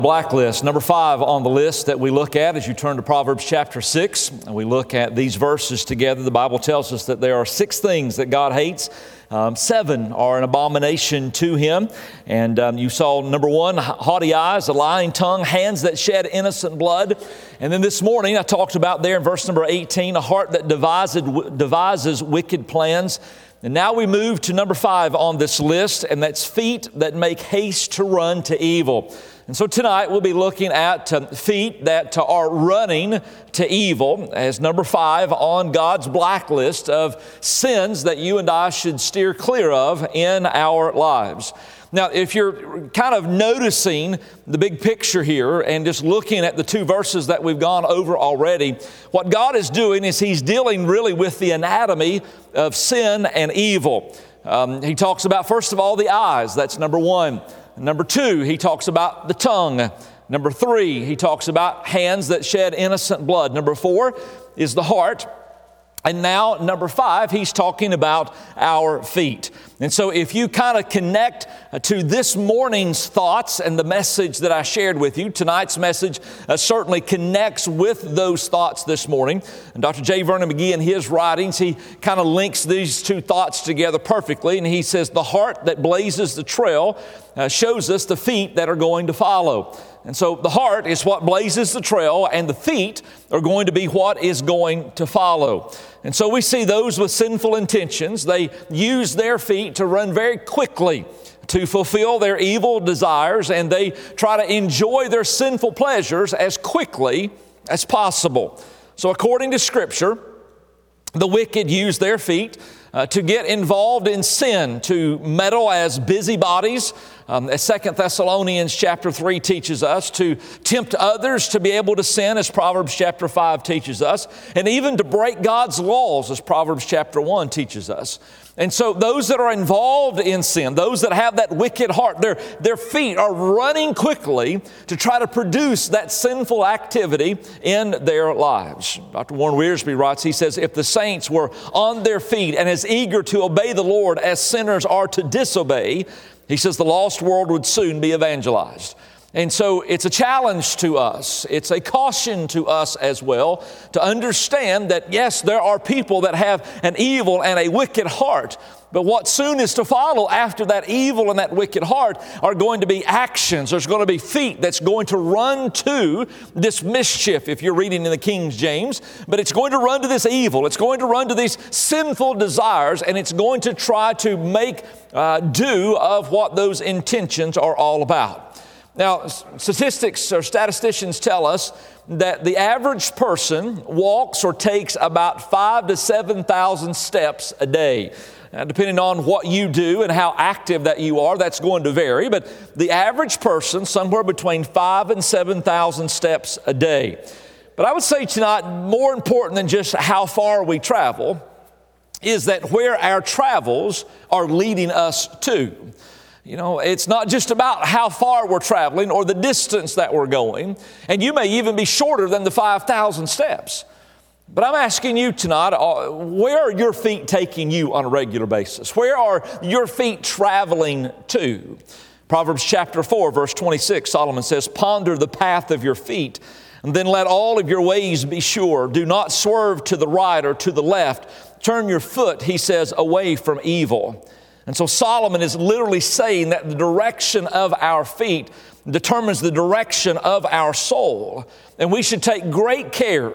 Blacklist, number 5 on the list that we look at as you turn to Proverbs chapter 6, and we look at these verses together. The Bible tells us that there are 6 things that God hates. 7 are an abomination to Him. And you saw number 1, haughty eyes, a lying tongue, hands that shed innocent blood. And then this morning I talked about there in verse number 18, a heart that devises wicked plans. And now we move to number 5 on this list, and that's feet that make haste to run to evil. And so tonight we'll be looking at feet that are running to evil as number 5 on God's blacklist of sins that you and I should steer clear of in our lives. Now, if you're kind of noticing the big picture here and just looking at the 2 verses that we've gone over already, what God is doing is He's dealing really with the anatomy of sin and evil. He talks about, first of all, the eyes. That's number 1. Number 2, He talks about the tongue. Number 3, He talks about hands that shed innocent blood. Number 4 is the heart. And now, number 5, He's talking about our feet. And so if you kind of connect to this morning's thoughts and the message that I shared with you, tonight's message certainly connects with those thoughts this morning. And Dr. J. Vernon McGee, in his writings, he kind of links these 2 thoughts together perfectly. And he says, the heart that blazes the trail shows us the feet that are going to follow. And so the heart is what blazes the trail, and the feet are going to be what is going to follow. And so we see those with sinful intentions. They use their feet to run very quickly to fulfill their evil desires, and they try to enjoy their sinful pleasures as quickly as possible. So according to Scripture, the wicked use their feet to get involved in sin, to meddle as busybodies, as 2 Thessalonians chapter 3 teaches us, to tempt others to be able to sin, as Proverbs chapter 5 teaches us, and even to break God's laws, as Proverbs chapter 1 teaches us. And so those that are involved in sin, those that have that wicked heart, their feet are running quickly to try to produce that sinful activity in their lives. Dr. Warren Wiersbe writes, he says, if the saints were on their feet and as eager to obey the Lord as sinners are to disobey, he says the lost world would soon be evangelized. And so it's a challenge to us. It's a caution to us as well to understand that, yes, there are people that have an evil and a wicked heart. But what soon is to follow after that evil and that wicked heart are going to be actions. There's going to be feet that's going to run to this mischief, if you're reading in the King James. But it's going to run to this evil. It's going to run to these sinful desires, and it's going to try to make do of what those intentions are all about. Now, statisticians tell us that the average person walks or takes about 5,000 to 7,000 steps a day. Now, depending on what you do and how active that you are, that's going to vary. But the average person, somewhere between 5,000 and 7,000 steps a day. But I would say tonight, more important than just how far we travel, is that where our travels are leading us to. You know, it's not just about how far we're traveling or the distance that we're going. And you may even be shorter than the 5,000 steps. But I'm asking you tonight, where are your feet taking you on a regular basis? Where are your feet traveling to? Proverbs chapter 4, verse 26, Solomon says, ponder the path of your feet, and then let all of your ways be sure. Do not swerve to the right or to the left. Turn your foot, he says, away from evil. And so Solomon is literally saying that the direction of our feet determines the direction of our soul. And we should take great care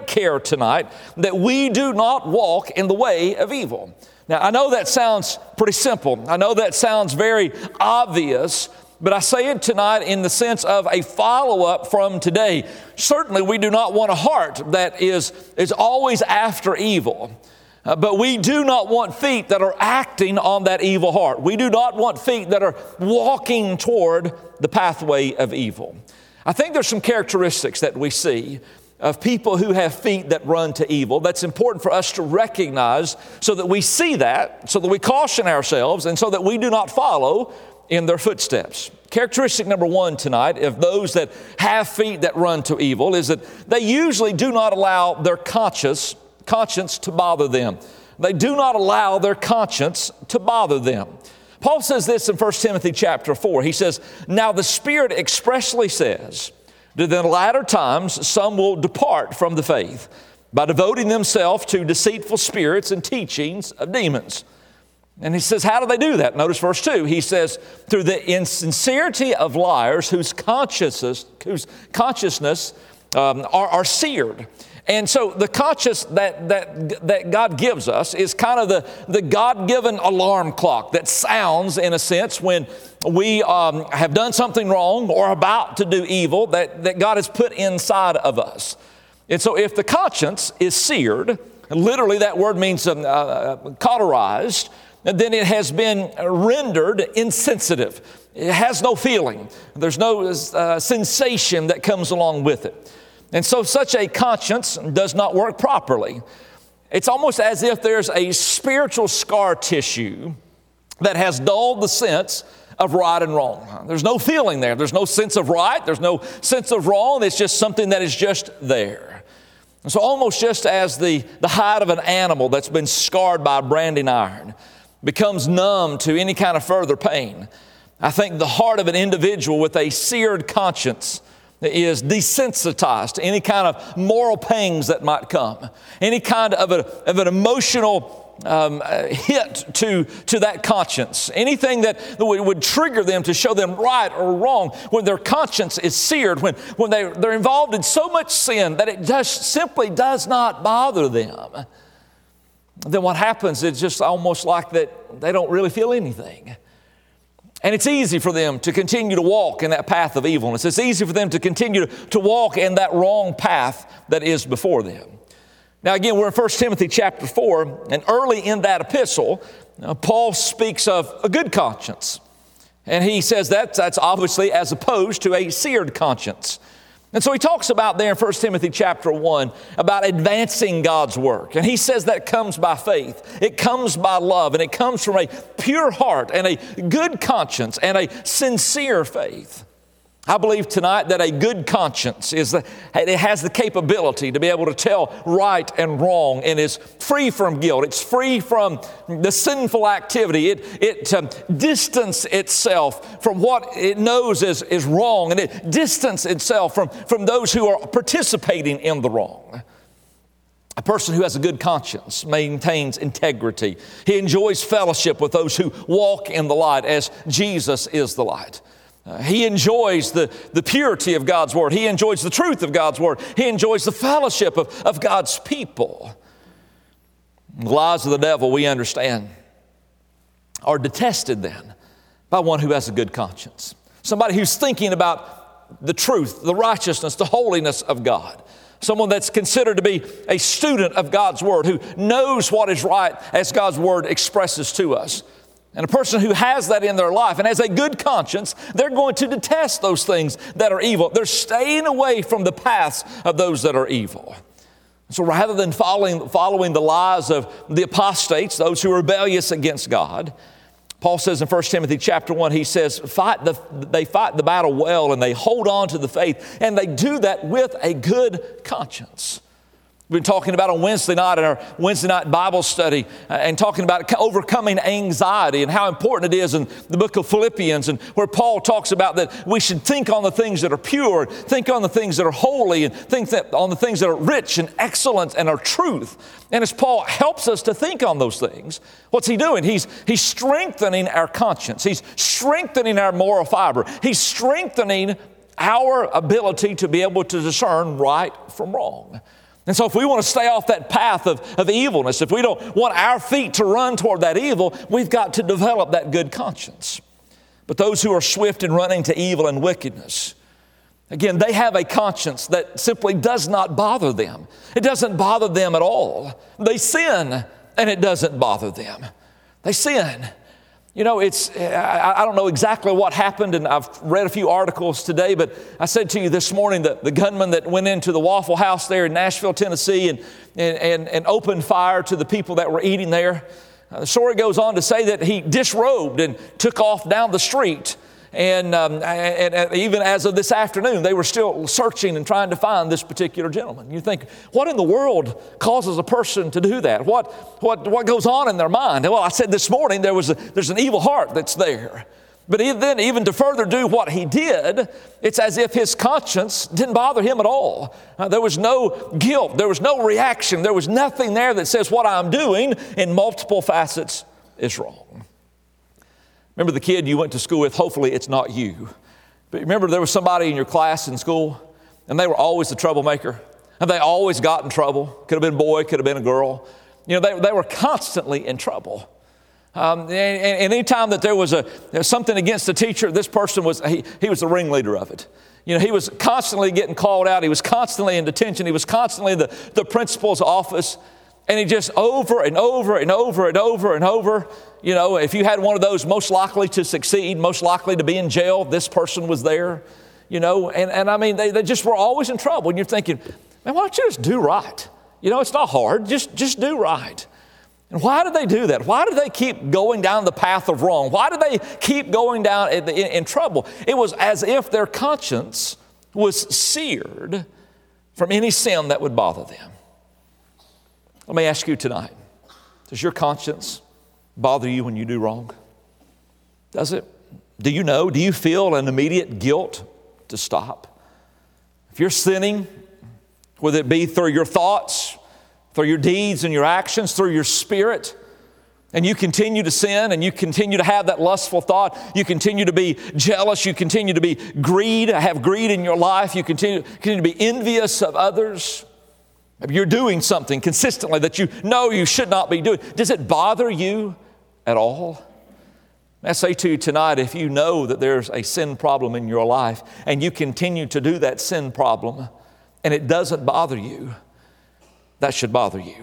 tonight that we do not walk in the way of evil. Now, I know that sounds pretty simple. I know that sounds very obvious, but I say it tonight in the sense of a follow-up from today. Certainly, we do not want a heart that is always after evil. But we do not want feet that are acting on that evil heart. We do not want feet that are walking toward the pathway of evil. I think there's some characteristics that we see of people who have feet that run to evil. That's important for us to recognize so that we see that, so that we caution ourselves, and so that we do not follow in their footsteps. Characteristic number 1 tonight of those that have feet that run to evil is that they usually do not allow their conscience to bother them. They do not allow their conscience to bother them. Paul says this in 1 Timothy chapter 4. He says, "Now the Spirit expressly says that in the latter times some will depart from the faith by devoting themselves to deceitful spirits and teachings of demons." And he says, how do they do that? Notice verse 2. He says, "Through the insincerity of liars whose consciousness are seared." And so the conscience that God gives us is kind of the God-given alarm clock that sounds, in a sense, when we have done something wrong or about to do evil that God has put inside of us. And so if the conscience is seared, literally that word means cauterized, then it has been rendered insensitive. It has no feeling. There's no sensation that comes along with it. And so such a conscience does not work properly. It's almost as if there's a spiritual scar tissue that has dulled the sense of right and wrong. There's no feeling there. There's no sense of right. There's no sense of wrong. It's just something that is just there. And so almost just as the hide of an animal that's been scarred by a branding iron becomes numb to any kind of further pain, I think the heart of an individual with a seared conscience is desensitized to any kind of moral pangs that might come, any kind of an emotional hit to that conscience, anything that would trigger them to show them right or wrong. When their conscience is seared, when they're involved in so much sin that it just simply does not bother them, then what happens is just almost like that they don't really feel anything. And it's easy for them to continue to walk in that path of evilness. It's easy for them to continue to walk in that wrong path that is before them. Now again, we're in 1 Timothy chapter 4, and early in that epistle, Paul speaks of a good conscience. And he says that's obviously as opposed to a seared conscience. And so he talks about there in 1 Timothy chapter 1 about advancing God's work. And he says that comes by faith. It comes by love. And it comes from a pure heart and a good conscience and a sincere faith. I believe tonight that a good conscience it has the capability to be able to tell right and wrong and is free from guilt. It's free from the sinful activity. It distances itself from what it knows is wrong, and it distances itself from those who are participating in the wrong. A person who has a good conscience maintains integrity. He enjoys fellowship with those who walk in the light as Jesus is the light. He enjoys the purity of God's Word. He enjoys the truth of God's Word. He enjoys the fellowship of God's people. The lies of the devil, we understand, are detested then by one who has a good conscience. Somebody who's thinking about the truth, the righteousness, the holiness of God. Someone that's considered to be a student of God's Word, who knows what is right as God's Word expresses to us. And a person who has that in their life and has a good conscience, they're going to detest those things that are evil. They're staying away from the paths of those that are evil. So rather than following the lies of the apostates, those who are rebellious against God, Paul says in 1 Timothy chapter 1, he says, they fight the battle well and they hold on to the faith, and they do that with a good conscience. We've been talking about on Wednesday night in our Wednesday night Bible study and talking about overcoming anxiety and how important it is in the book of Philippians, and where Paul talks about that we should think on the things that are pure, think on the things that are holy, and think on the things that are rich and excellent and are truth. And as Paul helps us to think on those things, what's he doing? He's strengthening our conscience. He's strengthening our moral fiber. He's strengthening our ability to be able to discern right from wrong. And so if we want to stay off that path of evilness, if we don't want our feet to run toward that evil, we've got to develop that good conscience. But those who are swift in running to evil and wickedness, again, they have a conscience that simply does not bother them. It doesn't bother them at all. They sin, and it doesn't bother them. They sin. You know, I don't know exactly what happened, and I've read a few articles today, but I said to you this morning that the gunman that went into the Waffle House there in Nashville, Tennessee, and opened fire to the people that were eating there. The story goes on to say that he disrobed and took off down the street and even as of this afternoon, they were still searching and trying to find this particular gentleman. You think, what in the world causes a person to do that? What goes on in their mind? Well, I said this morning there's an evil heart that's there. But then even to further do what he did, it's as if his conscience didn't bother him at all. There was no guilt. There was no reaction. There was nothing there that says what I'm doing in multiple facets is wrong. Remember the kid you went to school with? Hopefully it's not you. But remember there was somebody in your class in school, and they were always the troublemaker, and they always got in trouble. Could have been a boy, could have been a girl. You know, they were constantly in trouble. And anytime that there was something against the teacher, this person was the ringleader of it. You know, he was constantly getting called out. He was constantly in detention. He was constantly in the principal's office. And he just over and over and over and over and over, you know, if you had one of those most likely to succeed, most likely to be in jail, this person was there, you know. And I mean, they just were always in trouble. And you're thinking, man, why don't you just do right? You know, it's not hard. Just do right. And why do they do that? Why do they keep going down the path of wrong? Why do they keep going down in trouble? It was as if their conscience was seared from any sin that would bother them. Let me ask you tonight, does your conscience bother you when you do wrong? Does it? Do you feel an immediate guilt to stop? If you're sinning, whether it be through your thoughts, through your deeds and your actions, through your spirit, and you continue to sin and you continue to have that lustful thought, you continue to be jealous, you continue to be have greed in your life, you continue to be envious of others. Maybe you're doing something consistently that you know you should not be doing. Does it bother you at all? I say to you tonight, if you know that there's a sin problem in your life and you continue to do that sin problem and it doesn't bother you, that should bother you.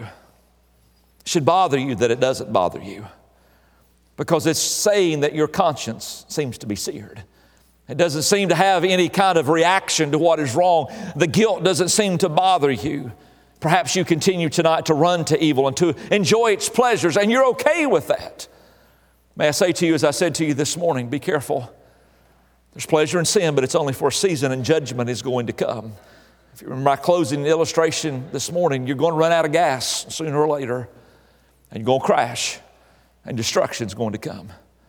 It should bother you that it doesn't bother you, because it's saying that your conscience seems to be seared. It doesn't seem to have any kind of reaction to what is wrong. The guilt doesn't seem to bother you. Perhaps you continue tonight to run to evil and to enjoy its pleasures, and you're okay with that. May I say to you, as I said to you this morning, be careful. There's pleasure in sin, but it's only for a season, and judgment is going to come. If you remember my closing illustration this morning, you're going to run out of gas sooner or later, and you're going to crash, and destruction's going to come.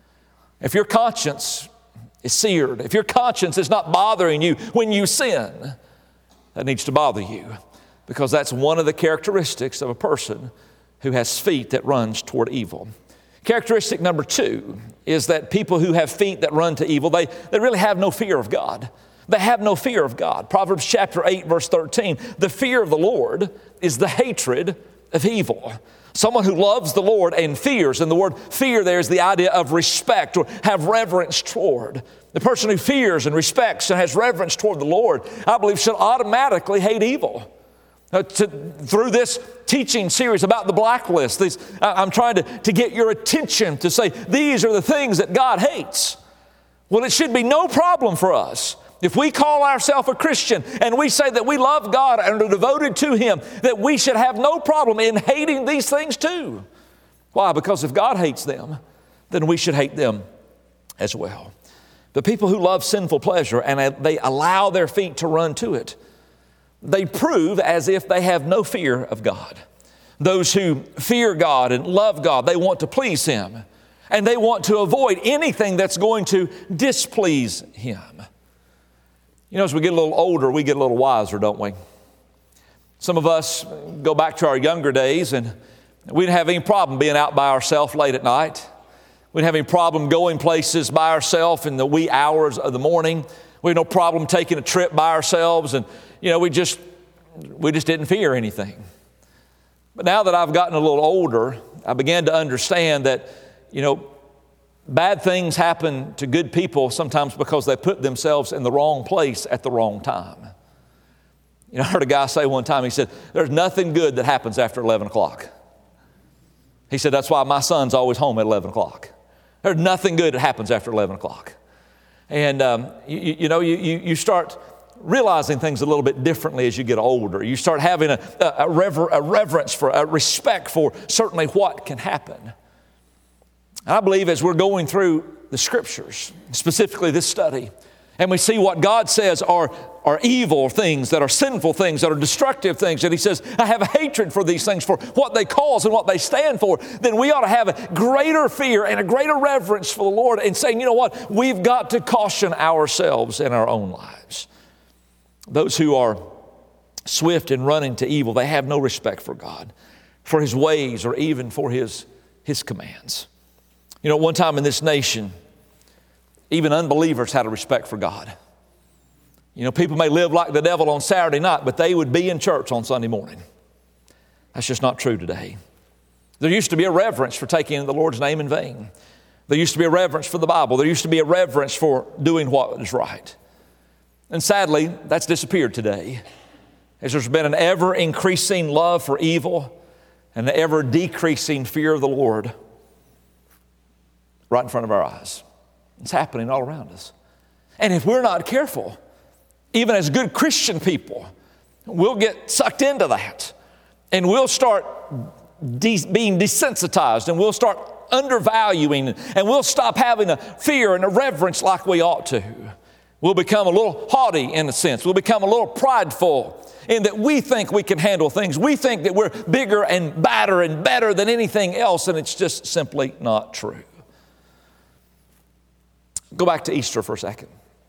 If your conscience is seared, if your conscience is not bothering you when you sin, that needs to bother you, because that's one of the characteristics of a person who has feet that runs toward evil. Characteristic number 2 is that people who have feet that run to evil, they really have no fear of God. They have no fear of God. Proverbs chapter 8, verse 13, the fear of the Lord is the hatred of evil. Someone who loves the Lord and fears, and the word fear there is the idea of respect or have reverence toward. The person who fears and respects and has reverence toward the Lord, I believe, should automatically hate evil. Through this teaching series about the blacklist, I'm trying to get your attention to say, these are the things that God hates. Well, it should be no problem for us. If we call ourselves a Christian and we say that we love God and are devoted to Him, that we should have no problem in hating these things too. Why? Because if God hates them, then we should hate them as well. The people who love sinful pleasure and they allow their feet to run to it, they prove as if they have no fear of God. Those who fear God and love God, they want to please Him, and they want to avoid anything that's going to displease Him. You know, as we get a little older, we get a little wiser, don't we? Some of us go back to our younger days, and we didn't have any problem being out by ourselves late at night. We didn't have any problem going places by ourselves in the wee hours of the morning. We had no problem taking a trip by ourselves, and we just didn't fear anything. But now that I've gotten a little older, I began to understand that, bad things happen to good people sometimes because they put themselves in the wrong place at the wrong time. I heard a guy say one time, he said, there's nothing good that happens after 11 o'clock. He said, that's why my son's always home at 11 o'clock. There's nothing good that happens after 11 o'clock. And, you start realizing things a little bit differently as you get older. You start having a reverence for, a respect for certainly what can happen. I believe as we're going through the Scriptures, specifically this study, and we see what God says are evil things, that are sinful things, that are destructive things, and He says, I have a hatred for these things, for what they cause and what they stand for, then we ought to have a greater fear and a greater reverence for the Lord and saying, you know what, we've got to caution ourselves in our own lives. Those who are swift in running to evil, they have no respect for God, for His ways, or even for His commands. You know, one time in this nation, even unbelievers had a respect for God. You know, people may live like the devil on Saturday night, but they would be in church on Sunday morning. That's just not true today. There used to be a reverence for taking the Lord's name in vain. There used to be a reverence for the Bible. There used to be a reverence for doing what is right. And sadly, that's disappeared today, as there's been an ever-increasing love for evil and an ever-decreasing fear of the Lord right in front of our eyes. It's happening all around us. And if we're not careful, even as good Christian people, we'll get sucked into that. And we'll start being desensitized, and we'll start undervaluing, and we'll stop having a fear and a reverence like we ought to. We'll become a little haughty in a sense. We'll become a little prideful in that we think we can handle things. We think that we're bigger and badder and better than anything else, and it's just simply not true. Go back to Easter for a second.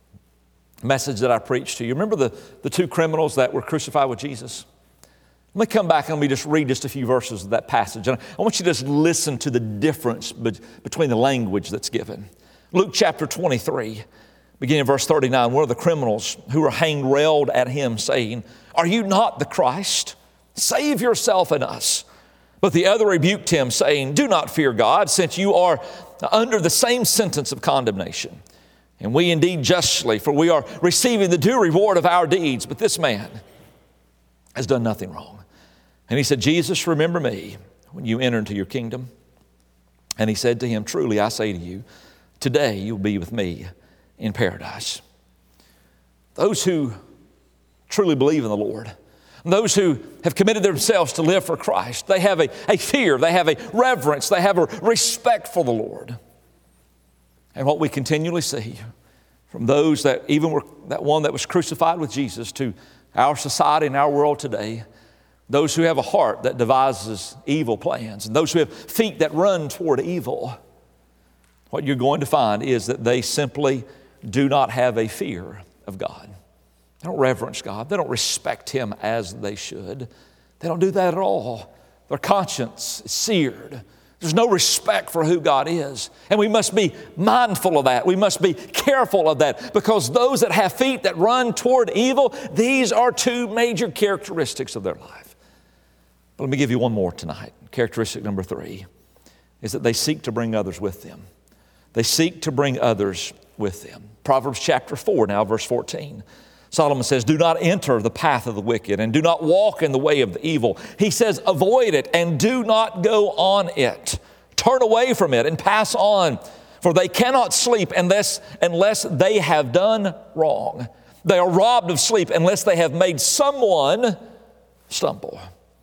Message that I preached to you. Remember the two criminals that were crucified with Jesus? Let me come back and let me just read just a few verses of that passage. And I want you to just listen to the difference between the language that's given. Luke chapter 23, beginning in verse 39, one of the criminals who were hanged railed at Him, saying, Are you not the Christ? Save yourself and us. But the other rebuked him, saying, Do not fear God, since you are under the same sentence of condemnation. And we indeed justly, for we are receiving the due reward of our deeds. But this man has done nothing wrong. And he said, Jesus, remember me when you enter into your kingdom. And he said to him, Truly I say to you, today you'll be with me in paradise. Those who truly believe in the Lord, those who have committed themselves to live for Christ, they have a fear, they have a reverence, they have a respect for the Lord. And what we continually see from those that even were that one that was crucified with Jesus to our society and our world today, those who have a heart that devises evil plans and those who have feet that run toward evil, what you're going to find is that they simply do not have a fear of God. They don't reverence God. They don't respect Him as they should. They don't do that at all. Their conscience is seared. There's no respect for who God is. And we must be mindful of that. We must be careful of that, because those that have feet that run toward evil, these are two major characteristics of their life. But let me give you one more tonight. Characteristic number 3 is that they seek to bring others with them. They seek to bring others with them. Proverbs chapter 4 now, verse 14. Solomon says, do not enter the path of the wicked and do not walk in the way of the evil. He says, avoid it and do not go on it. Turn away from it and pass on, for they cannot sleep unless they have done wrong. They are robbed of sleep unless they have made someone stumble.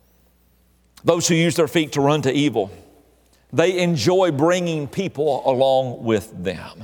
Those who use their feet to run to evil, they enjoy bringing people along with them.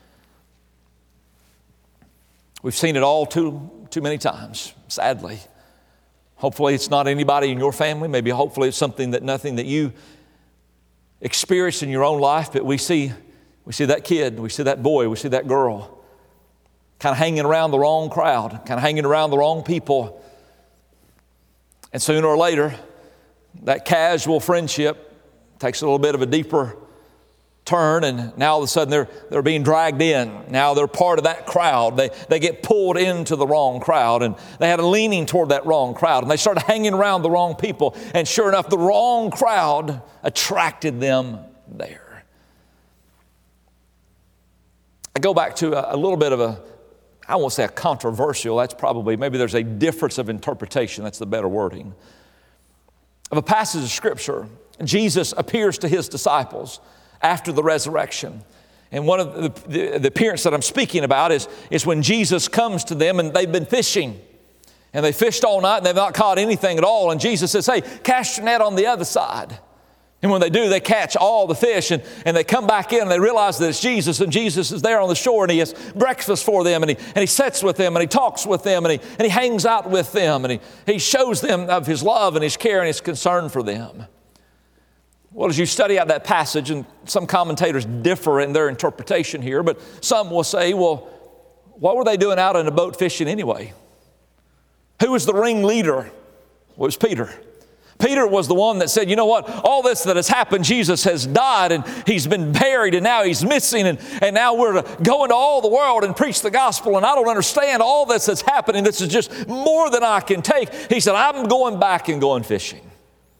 We've seen it all too many times, sadly. Hopefully it's not anybody in your family. Maybe hopefully it's nothing that you experienced in your own life, but we see that kid, we see that boy, we see that girl kind of hanging around the wrong crowd, kind of hanging around the wrong people. And sooner or later, that casual friendship takes a little bit of a deeper turn, and now all of a sudden they're being dragged in. Now they're part of that crowd. They get pulled into the wrong crowd, and they had a leaning toward that wrong crowd, and they started hanging around the wrong people, and sure enough, the wrong crowd attracted them there. I go back to a little bit of I won't say a controversial, that's probably, maybe there's a difference of interpretation, that's the better wording, of a passage of Scripture. Jesus appears to His disciples after the resurrection. And one of the appearance that I'm speaking about is when Jesus comes to them and they've been fishing. And they fished all night and they've not caught anything at all. And Jesus says, hey, cast your net on the other side. And when they do, they catch all the fish, and they come back in and they realize that it's Jesus, and Jesus is there on the shore, and he has breakfast for them, and he sits with them, and he talks with them, and he hangs out with them, and he shows them of his love and his care and his concern for them. Well, as you study out that passage, and some commentators differ in their interpretation here, but some will say, well, what were they doing out in a boat fishing anyway? Who was the ringleader? Well, it was Peter. Peter was the one that said, you know what, all this that has happened, Jesus has died and he's been buried and now he's missing and now we're to go into all the world and preach the gospel, and I don't understand all this that's happening. This is just more than I can take. He said, I'm going back and going fishing.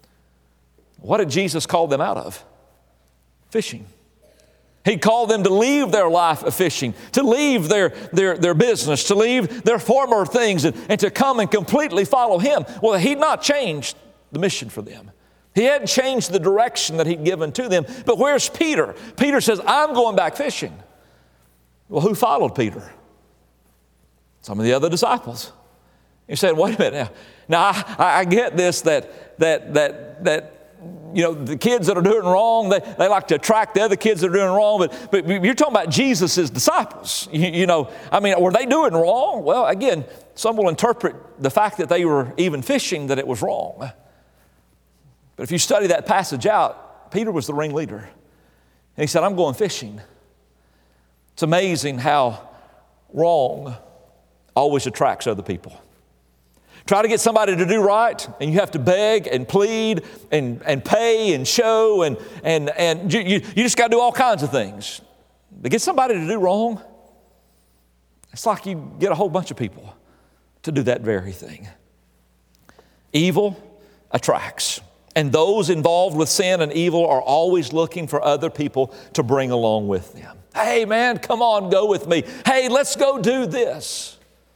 What did Jesus call them out of? Fishing. He called them to leave their life of fishing, to leave their business, to leave their former things and to come and completely follow him. Well, he'd not changed the mission for them. He hadn't changed the direction that he'd given to them. But where's Peter? Peter says, I'm going back fishing. Well, who followed Peter? Some of the other disciples. You said, wait a minute now. I get this that you know, the kids that are doing wrong, they like to attract the other kids that are doing wrong, but you're talking about Jesus' disciples. You know, I mean, were they doing wrong? Well, again, some will interpret the fact that they were even fishing that it was wrong. But if you study that passage out, Peter was the ringleader. And he said, I'm going fishing. It's amazing how wrong always attracts other people. Try to get somebody to do right, and you have to beg and plead and pay and show, and you just got to do all kinds of things. But get somebody to do wrong, it's like you get a whole bunch of people to do that very thing. Evil attracts. And those involved with sin and evil are always looking for other people to bring along with them. Hey, man, come on, go with me. Hey, let's go do this.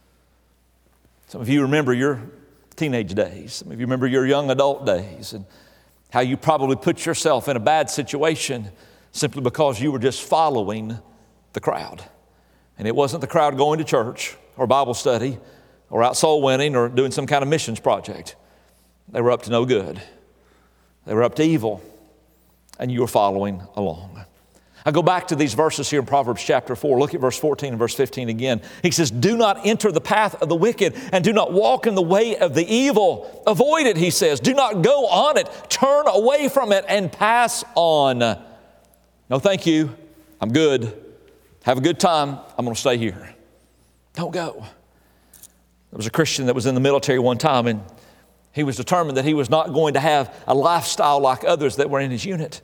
Some of you remember your teenage days. Some of you remember your young adult days and how you probably put yourself in a bad situation simply because you were just following the crowd. And it wasn't the crowd going to church or Bible study or out soul winning or doing some kind of missions project. They were up to no good. They were up to evil, and you were following along. I go back to these verses here in Proverbs chapter 4. Look at verse 14 and verse 15 again. He says, do not enter the path of the wicked, and do not walk in the way of the evil. Avoid it, he says. Do not go on it. Turn away from it and pass on. No, thank you. I'm good. Have a good time. I'm going to stay here. Don't go. There was a Christian that was in the military one time, and he was determined that he was not going to have a lifestyle like others that were in his unit.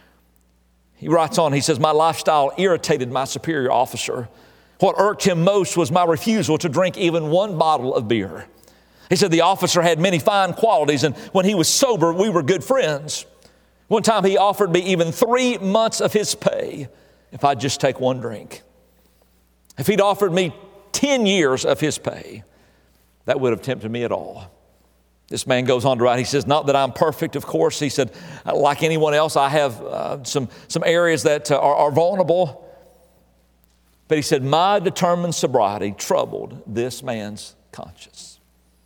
He writes on, he says, my lifestyle irritated my superior officer. What irked him most was my refusal to drink even one bottle of beer. He said the officer had many fine qualities, and when he was sober, we were good friends. One time he offered me even 3 months of his pay if I'd just take one drink. If he'd offered me 10 years of his pay, that would have tempted me at all. This man goes on to write, he says, not that I'm perfect, of course. He said, like anyone else, I have some areas that are vulnerable. But he said, my determined sobriety troubled this man's conscience.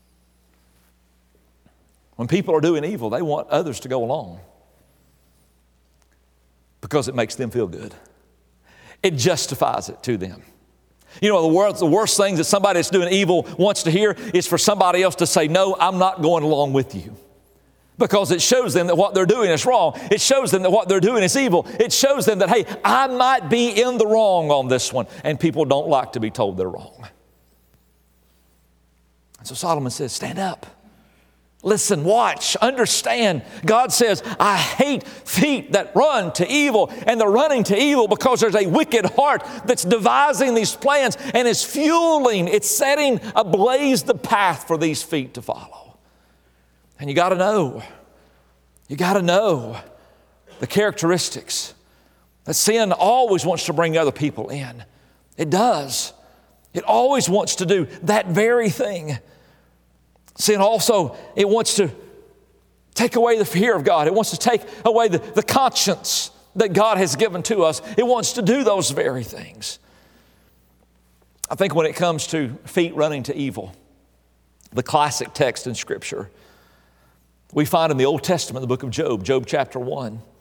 When people are doing evil, they want others to go along because it makes them feel good. It justifies it to them. You know, the worst things that somebody that's doing evil wants to hear is for somebody else to say, no, I'm not going along with you. Because it shows them that what they're doing is wrong. It shows them that what they're doing is evil. It shows them that, hey, I might be in the wrong on this one. And people don't like to be told they're wrong. And so Solomon says, stand up. Listen, watch, understand. God says, I hate feet that run to evil, and they're running to evil because there's a wicked heart that's devising these plans and is fueling, it's setting ablaze the path for these feet to follow. And you got to know the characteristics that sin always wants to bring other people in. It does. It always wants to do that very thing. Sin also, it wants to take away the fear of God. It wants to take away the conscience that God has given to us. It wants to do those very things. I think when it comes to feet running to evil, the classic text in Scripture, we find in the Old Testament, the book of Job, Job chapter 1.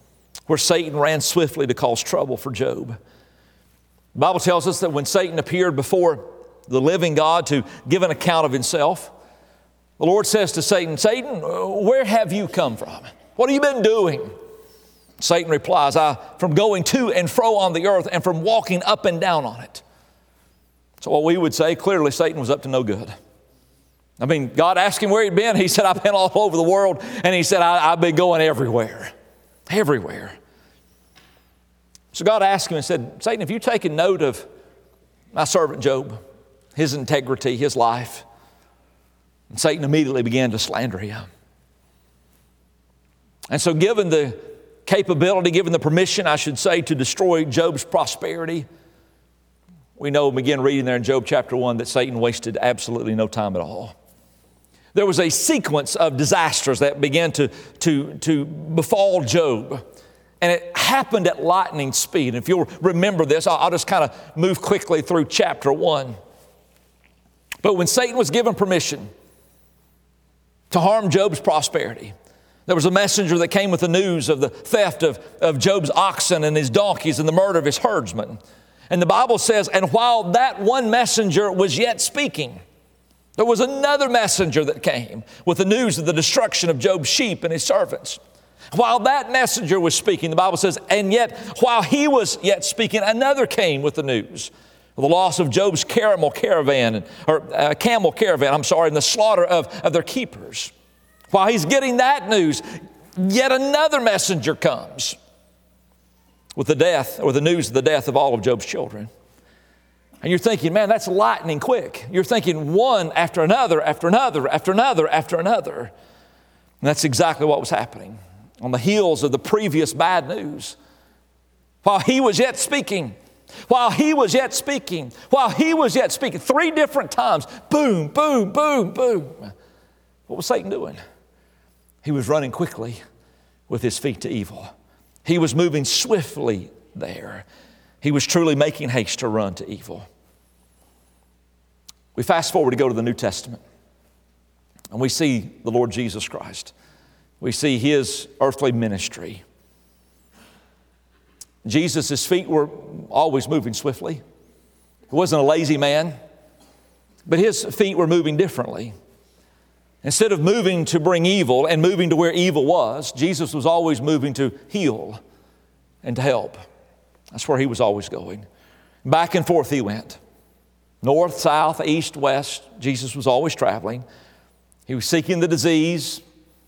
where Satan ran swiftly to cause trouble for Job. The Bible tells us that when Satan appeared before the living God to give an account of himself, the Lord says to Satan, Satan, where have you come from? What have you been doing? Satan replies, from going to and fro on the earth and from walking up and down on it. So what we would say, clearly Satan was up to no good. I mean, God asked him where he'd been. He said, I've been all over the world. And he said, I've been going everywhere. Everywhere. So God asked him and said, Satan, have you taken note of my servant Job, his integrity, his life? And Satan immediately began to slander him. And so given the capability, given the permission, I should say, to destroy Job's prosperity, we know, begin reading there in Job chapter 1, that Satan wasted absolutely no time at all. There was a sequence of disasters that began to befall Job. And it happened at lightning speed. If you'll remember this, I'll just kind of move quickly through chapter 1. But when Satan was given permission to harm Job's prosperity, there was a messenger that came with the news of the theft of Job's oxen and his donkeys and the murder of his herdsmen. And the Bible says, and while that one messenger was yet speaking, there was another messenger that came with the news of the destruction of Job's sheep and his servants. While that messenger was speaking, the Bible says, and yet while he was yet speaking, another came with the news of the loss of Job's camel caravan, and the slaughter of their keepers. While he's getting that news, yet another messenger comes with the death, or the news of the death of all of Job's children. And you're thinking, man, that's lightning quick. You're thinking one after another, after another, after another, after another. And that's exactly what was happening on the heels of the previous bad news. While he was yet speaking, while he was yet speaking, while he was yet speaking, 3 different times, boom, boom, boom, boom. What was Satan doing? He was running quickly with his feet to evil. He was moving swiftly there. He was truly making haste to run to evil. We fast forward to go to the New Testament, and we see the Lord Jesus Christ. We see his earthly ministry. Jesus' feet were always moving swiftly. He wasn't a lazy man, but his feet were moving differently. Instead of moving to bring evil and moving to where evil was, Jesus was always moving to heal and to help. That's where he was always going. Back and forth he went. North, south, east, west. Jesus was always traveling. He was seeking the disease,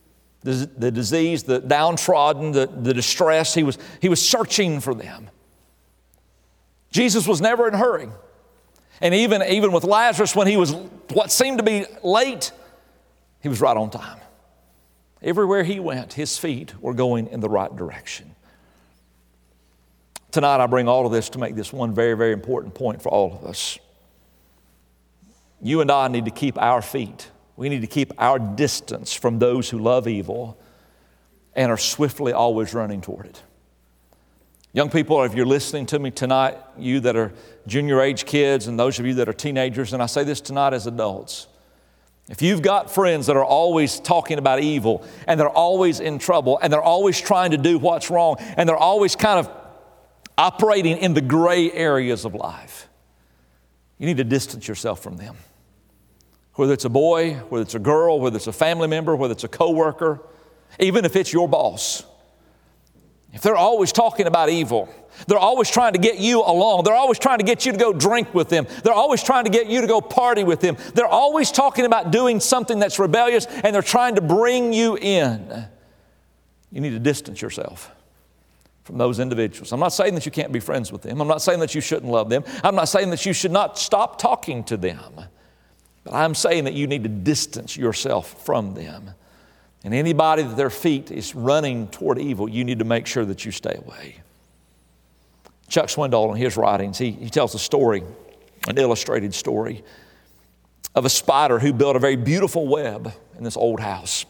the downtrodden, the distressed. He was searching for them. Jesus was never in a hurry. And even with Lazarus, when he was what seemed to be late, he was right on time. Everywhere he went, his feet were going in the right direction. Tonight, I bring all of this to make this one very, very important point for all of us. You and I need to keep our feet. We need to keep our distance from those who love evil and are swiftly always running toward it. Young people, if you're listening to me tonight, you that are junior age kids and those of you that are teenagers, and I say this tonight as adults, if you've got friends that are always talking about evil and they're always in trouble and they're always trying to do what's wrong and they're always kind of operating in the gray areas of life, you need to distance yourself from them. Whether it's a boy, whether it's a girl, whether it's a family member, whether it's a coworker, even if it's your boss. If they're always talking about evil, they're always trying to get you along. They're always trying to get you to go drink with them. They're always trying to get you to go party with them. They're always talking about doing something that's rebellious, and they're trying to bring you in. You need to distance yourself from those individuals. I'm not saying that you can't be friends with them. I'm not saying that you shouldn't love them. I'm not saying that you should not stop talking to them. But I'm saying that you need to distance yourself from them. And anybody that their feet is running toward evil, you need to make sure that you stay away. Chuck Swindoll, in his writings, he tells a story, an illustrated story, of a spider who built a very beautiful web in this old house.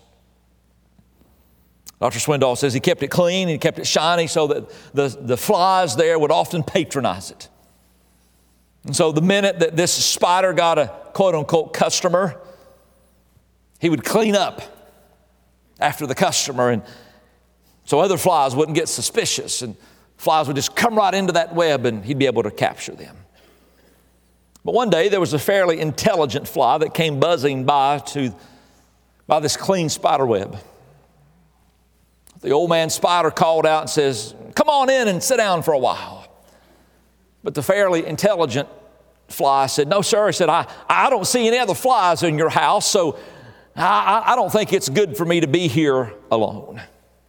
Dr. Swindoll says he kept it clean, he kept it shiny so that the flies there would often patronize it. And so the minute that this spider got a quote-unquote customer, he would clean up after the customer and so other flies wouldn't get suspicious, and flies would just come right into that web and he'd be able to capture them. But one day there was a fairly intelligent fly that came buzzing by this clean spider web. The old man spider called out and says, "Come on in and sit down for a while." But the fairly intelligent fly said, "No, sir." He said, I don't see any other flies in your house, so I don't think it's good for me to be here alone.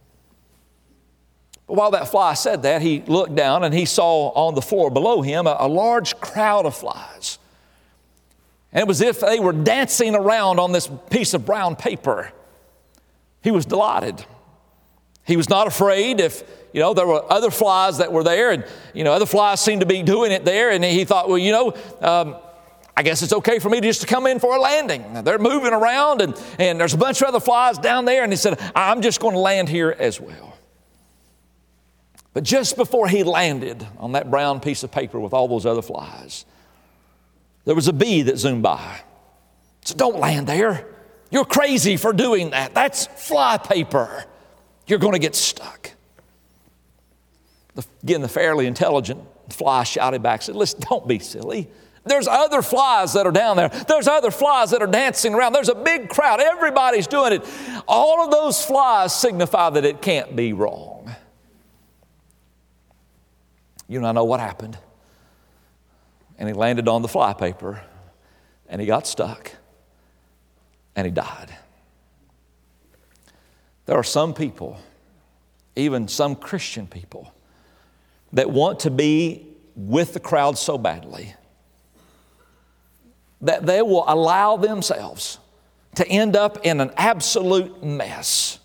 But while that fly said that, he looked down and he saw on the floor below him a large crowd of flies. And it was as if they were dancing around on this piece of brown paper. He was delighted. He was not afraid if, there were other flies that were there, and, other flies seemed to be doing it there. And he thought, I guess it's okay for me just to come in for a landing. Now, they're moving around, and there's a bunch of other flies down there. And he said, I'm just going to land here as well. But just before he landed on that brown piece of paper with all those other flies, there was a bee that zoomed by. He said, "Don't land there. You're crazy for doing that. That's fly paper. You're going to get stuck." Again, the fairly intelligent fly shouted back, said, "Listen, don't be silly. There's other flies that are down there. There's other flies that are dancing around. There's a big crowd. Everybody's doing it. All of those flies signify that it can't be wrong." You and I know what happened. And he landed on the fly paper, and he got stuck, and he died. There are some people, even some Christian people, that want to be with the crowd so badly that they will allow themselves to end up in an absolute mess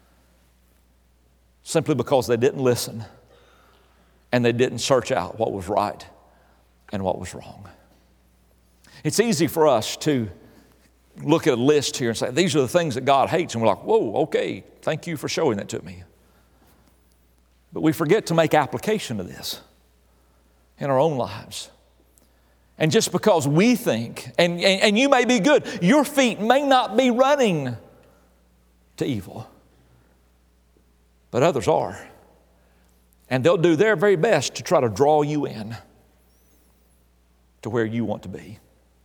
simply because they didn't listen and they didn't search out what was right and what was wrong. It's easy for us to look at a list here and say, these are the things that God hates. And we're like, whoa, okay, thank you for showing that to me. But we forget to make application of this in our own lives. And just because we think, and you may be good, your feet may not be running to evil, but others are. And they'll do their very best to try to draw you in to where you want to be.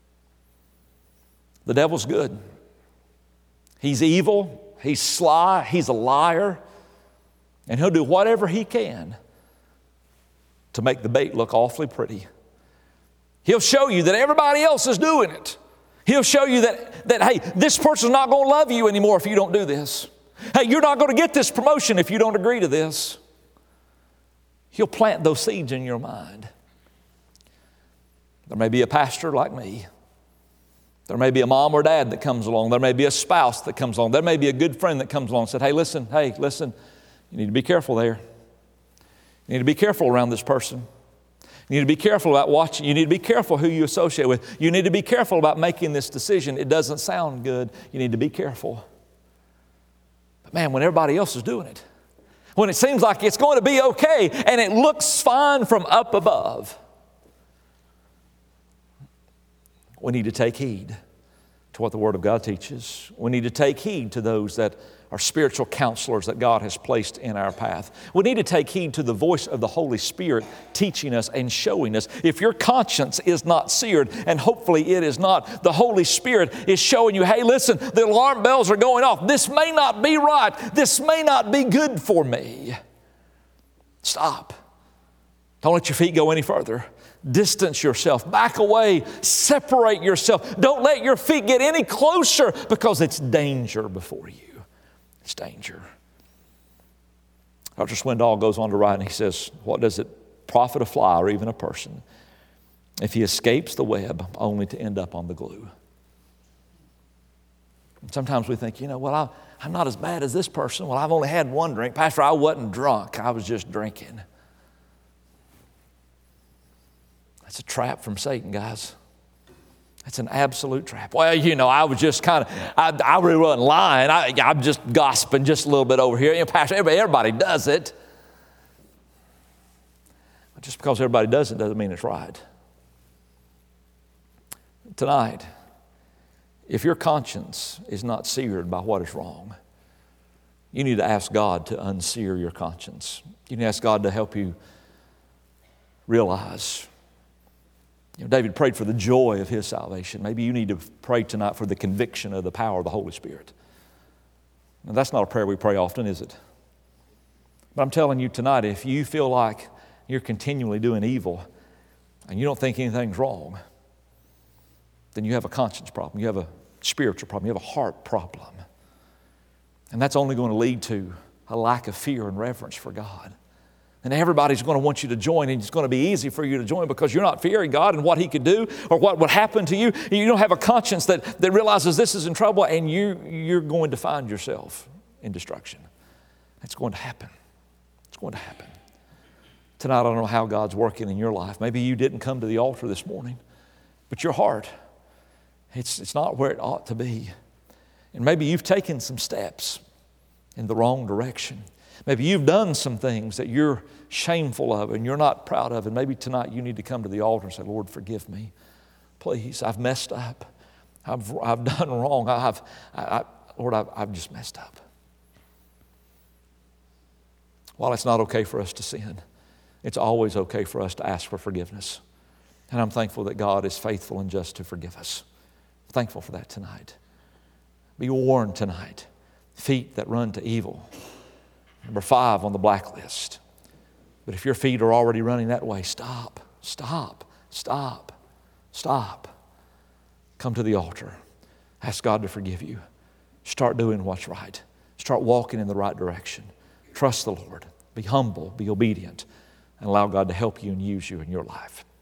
The devil's good. He's evil, he's sly, he's a liar, and he'll do whatever he can to make the bait look awfully pretty. He'll show you that everybody else is doing it. He'll show you that hey, this person's not going to love you anymore if you don't do this. Hey, you're not going to get this promotion if you don't agree to this. He'll plant those seeds in your mind. There may be a pastor like me. There may be a mom or dad that comes along. There may be a spouse that comes along. There may be a good friend that comes along and said, hey, listen, you need to be careful there. You need to be careful around this person. You need to be careful about watching. You need to be careful who you associate with. You need to be careful about making this decision. It doesn't sound good. You need to be careful. But man, when everybody else is doing it, when it seems like it's going to be okay and it looks fine from up above, we need to take heed to what the Word of God teaches. We need to take heed to those that are spiritual counselors that God has placed in our path. We need to take heed to the voice of the Holy Spirit teaching us and showing us. If your conscience is not seared, and hopefully it is not, the Holy Spirit is showing you, hey, listen, the alarm bells are going off. This may not be right. This may not be good for me. Stop. Don't let your feet go any further. Distance yourself, back away, separate yourself. Don't let your feet get any closer because it's danger before you. It's danger. Dr. Swindoll goes on to write and he says, what does it profit a fly or even a person if he escapes the web only to end up on the glue? And sometimes we think, well, I'm not as bad as this person. Well, I've only had one drink. Pastor, I wasn't drunk. I was just drinking. That's a trap from Satan, guys. That's an absolute trap. Well, I was just I really wasn't lying. I'm just gossiping just a little bit over here. Pastor, everybody does it. But just because everybody does it doesn't mean it's right. Tonight, if your conscience is not seared by what is wrong, you need to ask God to unsear your conscience. You need to ask God to help you realize. David prayed for the joy of his salvation. Maybe you need to pray tonight for the conviction of the power of the Holy Spirit. Now, that's not a prayer we pray often, is it? But I'm telling you tonight, if you feel like you're continually doing evil and you don't think anything's wrong, then you have a conscience problem. You have a spiritual problem. You have a heart problem. And that's only going to lead to a lack of fear and reverence for God. And everybody's going to want you to join, and it's going to be easy for you to join because you're not fearing God and what He could do or what would happen to you. You don't have a conscience that realizes this is in trouble, and you're going to find yourself in destruction. It's going to happen. It's going to happen. Tonight, I don't know how God's working in your life. Maybe you didn't come to the altar this morning, but your heart, it's not where it ought to be. And maybe you've taken some steps in the wrong direction. Maybe you've done some things that you're shameful of and you're not proud of. And maybe tonight you need to come to the altar and say, Lord, forgive me. Please, I've messed up. I've done wrong. Lord, I've just messed up. While it's not okay for us to sin, it's always okay for us to ask for forgiveness. And I'm thankful that God is faithful and just to forgive us. I'm thankful for that tonight. Be warned tonight. Feet that run to evil. Number 5 on the blacklist. But if your feet are already running that way, stop. Come to the altar. Ask God to forgive you. Start doing what's right. Start walking in the right direction. Trust the Lord. Be humble. Be obedient. And allow God to help you and use you in your life.